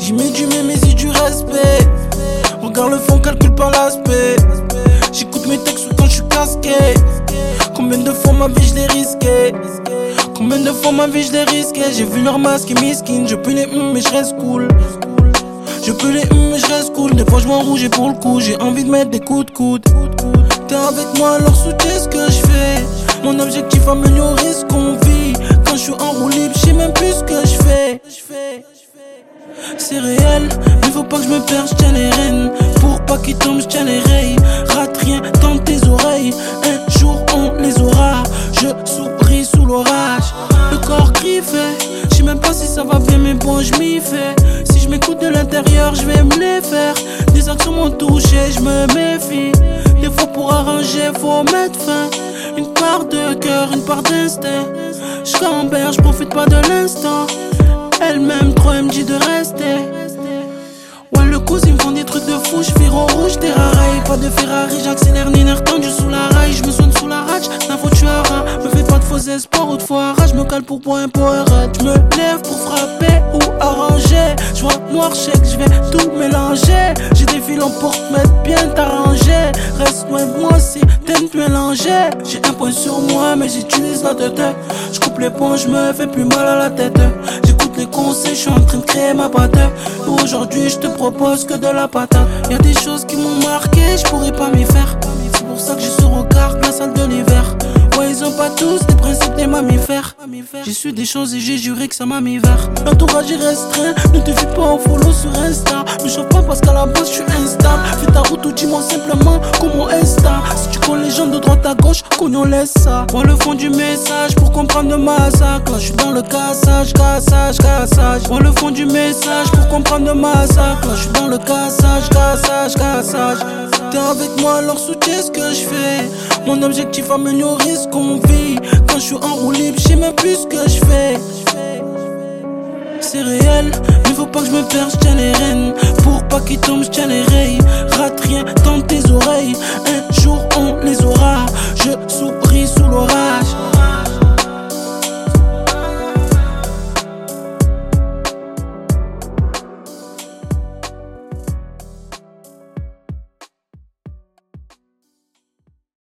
J'y mets du mémésie, du respect. Regarde le fond, calcule pas l'aspect. J'écoute mes textes quand je suis casqué. Combien de fois ma vie je l'ai risqué? Combien de fois ma vie je l'ai risqué? J'ai vu leur masque et miskin. Je peux les mais je reste cool. Je peux les mais je reste cool. Des fois je m'enrouge et pour le coup j'ai envie de mettre des coups de coude. T'es avec moi alors soutiens ce que je fais. Mon objectif améliorer ce qu'on vit. Quand je suis en roue libre je sais même plus ce que je fais. C'est réel, mais faut pas que je me perde, je tiens les rênes. Pour pas qu'ils tombent, je tiens les rails. Rate rien dans tes oreilles. Un jour on les aura. Je souris sous l'orage. Le corps griffé. Je sais même pas si ça va bien, mais bon, je m'y fais. Si je m'écoute de l'intérieur, je vais me les faire. Des actions m'ont touché, je me méfie. Des fois pour arranger, faut mettre fin. Une part de cœur, une part d'instinct. Je camberge, je profite pas de l'instant. Elle m'aime trop, elle me dit de rester. Ouais, le coup, ils me font des trucs de fou. Je vire au rouge, des rails. Pas de Ferrari, j'accélère, ni l'air tendu sous la rail. Je me sonne sous la rage, la faute tu auras. Me fais pas de faux espoirs ou de foirage. Je me cale pour point, pour arrête. Je me lève pour frapper ou arranger. Je vois noir, chèque, je vais tout mélanger. J'ai des filons pour te mettre bien t'arranger. Reste loin de moi si t'aimes te mélanger. J'ai un point sur moi, mais j'utilise la tête. Je coupe les ponts, je me fais plus mal à la tête. J'écoute les conseils, je suis en train de créer ma patte. Aujourd'hui, je te propose que de la patate. Y'a des choses qui m'ont marqué, je pourrais pas m'y faire. C'est pour ça que j'ai ce regard glacial de l'hiver. Ouais, ils ont pas tous les principes des mammifères. J'ai su des choses et j'ai juré que ça m'a mis vert. L'entourage est restreint, ne te fie pas en follow sur Insta. Me chauffe pas parce qu'à la base je suis instable. Fais ta route ou dis-moi simplement comment est-ce. Si tu connais les gens de droite à gauche, qu'on on laisse ça. Vois le fond du message pour comprendre le massacre. Là je suis dans le cassage. Vois le fond du message pour comprendre le massacre. Là je suis dans le cassage. T'es avec moi alors soutiens ce que je fais. Mon objectif améliorer ce qu'on vit. Quand je suis en roue libre, je sais même plus ce que je fais. C'est réel, mais faut pas que je me perde, je tiens les rênes. Pour pas qu'ils tombent, je tiens les rails. Rate rien dans tes oreilles. Un jour on les aura.